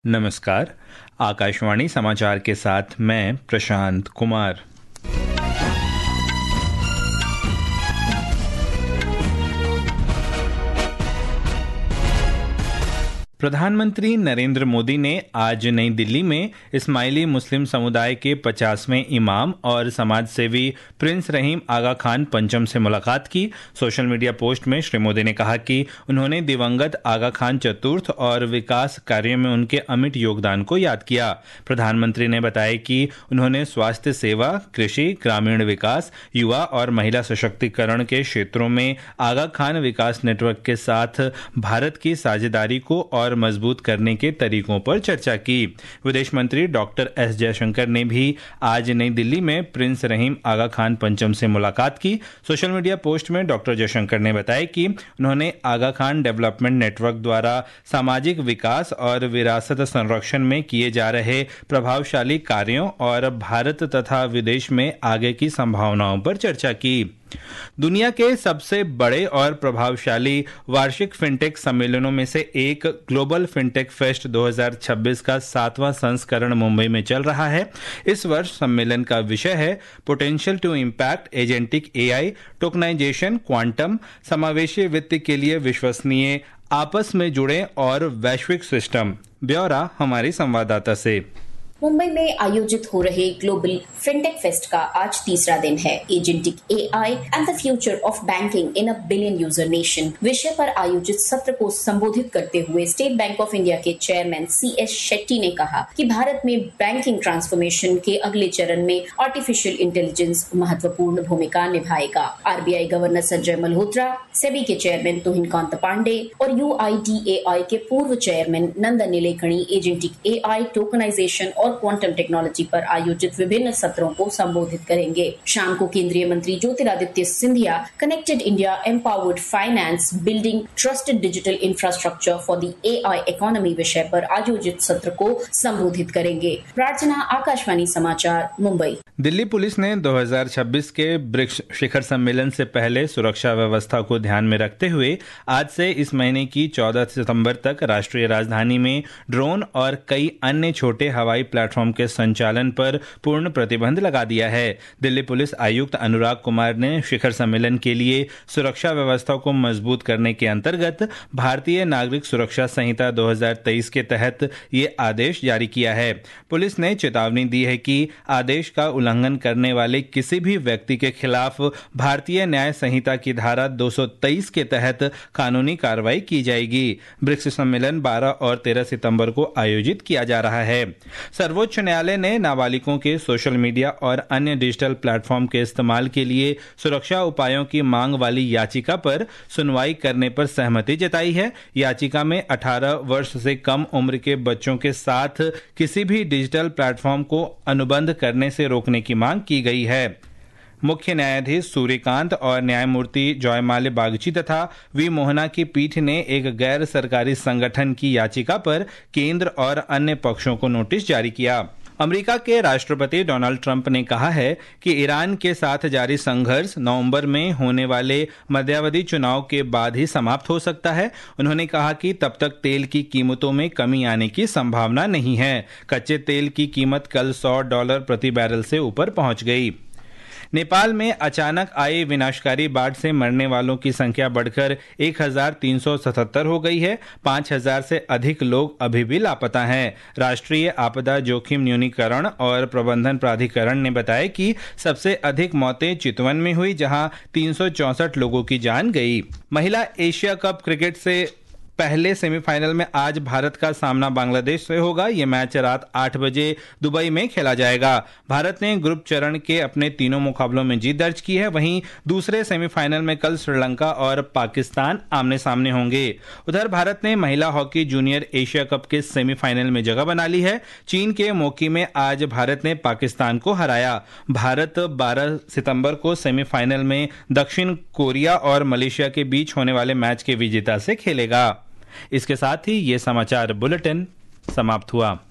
नमस्कार। आकाशवाणी समाचार के साथ मैं प्रशांत कुमार। प्रधानमंत्री नरेंद्र मोदी ने आज नई दिल्ली में इस्माइली मुस्लिम समुदाय के 50वें इमाम और समाज सेवी प्रिंस रहीम आगा खान पंचम से मुलाकात की। सोशल मीडिया पोस्ट में श्री मोदी ने कहा कि उन्होंने दिवंगत आगा खान चतुर्थ और विकास कार्यों में उनके अमिट योगदान को याद किया। प्रधानमंत्री ने बताया कि उन्होंने स्वास्थ्य सेवा, कृषि, ग्रामीण विकास, युवा और महिला सशक्तिकरण के क्षेत्रों में आगा खान विकास नेटवर्क के साथ भारत की साझेदारी को और मजबूत करने के तरीकों पर चर्चा की। विदेश मंत्री डॉक्टर एस जयशंकर ने भी आज नई दिल्ली में प्रिंस रहीम आगा खान पंचम से मुलाकात की। सोशल मीडिया पोस्ट में डॉक्टर जयशंकर ने बताया कि उन्होंने आगा खान डेवलपमेंट नेटवर्क द्वारा सामाजिक विकास और विरासत संरक्षण में किए जा रहे प्रभावशाली कार्यों और भारत तथा विदेश में आगे की संभावनाओं पर चर्चा की। दुनिया के सबसे बड़े और प्रभावशाली वार्षिक फिनटेक सम्मेलनों में से एक ग्लोबल फिनटेक फेस्ट 2026 का 7वां संस्करण मुंबई में चल रहा है। इस वर्ष सम्मेलन का विषय है potential to impact agentic AI, tokenisation, quantum, समावेशी वित्त के लिए विश्वसनीय, आपस में जुड़े और वैश्विक सिस्टम। ब्यौरा हमारी संवाददाता से। मुंबई में आयोजित हो रहे ग्लोबल फिनटेक फेस्ट का आज तीसरा दिन है। Agentic AI and the future of banking in a billion user nation विषय पर आयोजित सत्र को संबोधित करते हुए स्टेट बैंक ऑफ इंडिया के चेयरमैन CS शेट्टी ने कहा कि भारत में बैंकिंग ट्रांसफॉर्मेशन के अगले चरण में आर्टिफिशियल इंटेलिजेंस महत्वपूर्ण भूमिका निभाएगा। RBI गवर्नर संजय मल्होत्रा, सेबी के चेयरमैन तुहिन कांत पांडे और UIDAI के पूर्व chairman Nandan Nilekani agentic AI, tokenisation और क्वांटम टेक्नोलॉजी पर आयोजित विभिन्न सत्रों को संबोधित करेंगे। शाम को केंद्रीय मंत्री Jyotiraditya Scindia connected India, empowered finance, building trusted digital infrastructure for the AI economy विषय पर आयोजित सत्र को संबोधित करेंगे। प्रार्थना, आकाशवाणी समाचार, मुंबई। दिल्ली पुलिस ने 2026 के ब्रिक्स शिखर सम्मेलन से पहले सुरक्षा व्यवस्था को ध्यान में रखते हुए आज से इस महीने की 14 सितंबर तक राष्ट्रीय राजधानी में ड्रोन और कई अन्य छोटे हवाई प्लेटफॉर्म के संचालन पर पूर्ण प्रतिबंध लगा दिया है। दिल्ली पुलिस आयुक्त अनुराग कुमार ने शिखर सम्मेलन के लिए सुरक्षा व्यवस्था को मजबूत करने के अंतर्गत भारतीय नागरिक सुरक्षा संहिता 2023 के तहत ये आदेश जारी किया है। पुलिस ने चेतावनी दी है कि आदेश का उल्लंघन करने वाले किसी भी व्यक्ति के खिलाफ भारतीय न्याय संहिता की धारा 223 के तहत कानूनी कार्रवाई की जाएगी। ब्रिक्स सम्मेलन 12 और 13 सितंबर को आयोजित किया जा रहा है। सर्वोच्च न्यायालय ने नाबालिगों के सोशल मीडिया और अन्य डिजिटल प्लेटफॉर्म के इस्तेमाल के लिए सुरक्षा उपायों की मांग वाली याचिका पर सुनवाई करने पर सहमति जताई है। याचिका में 18 वर्ष से कम उम्र के बच्चों के साथ किसी भी डिजिटल प्लेटफॉर्म को अनुबंध करने से रोकने की मांग की गई है। मुख्य न्यायाधीश सूर्यकांत और न्यायमूर्ति जयमाल्य बागची तथा वी मोहना की पीठ ने एक गैर सरकारी संगठन की याचिका पर केंद्र और अन्य पक्षों को नोटिस जारी किया। अमेरिका के राष्ट्रपति डोनाल्ड ट्रंप ने कहा है कि ईरान के साथ जारी संघर्ष नवंबर में होने वाले मध्यावधि चुनाव के बाद ही समाप्त हो सकता है। उन्होंने कहा कि तब तक तेल की कीमतों में कमी आने की संभावना नहीं है। कच्चे तेल की कीमत कल $100 प्रति बैरल से ऊपर पहुंच गई। नेपाल में अचानक आई विनाशकारी बाढ़ से मरने वालों की संख्या बढ़कर 1377 हो गई है। 5000 से अधिक लोग अभी भी लापता हैं। राष्ट्रीय आपदा जोखिम न्यूनीकरण और प्रबंधन प्राधिकरण ने बताया कि सबसे अधिक मौतें चितवन में हुई, जहां 364 लोगों की जान गई। महिला एशिया कप क्रिकेट से पहले सेमीफाइनल में आज भारत का सामना बांग्लादेश से होगा। यह मैच रात 8 बजे दुबई में खेला जाएगा। भारत ने ग्रुप चरण के अपने तीनों मुकाबलों में जीत दर्ज की है। वहीं दूसरे सेमीफाइनल में कल श्रीलंका और पाकिस्तान आमने सामने होंगे। उधर भारत ने महिला हॉकी जूनियर एशिया कप के सेमीफाइनल में जगह बना ली है। चीन के मोकी में आज भारत ने पाकिस्तान को हराया। भारत 12 सितंबर को सेमीफाइनल में दक्षिण कोरिया और मलेशिया के बीच होने वाले मैच के विजेता से खेलेगा। इसके साथ ही ये समाचार बुलेटिन समाप्त हुआ।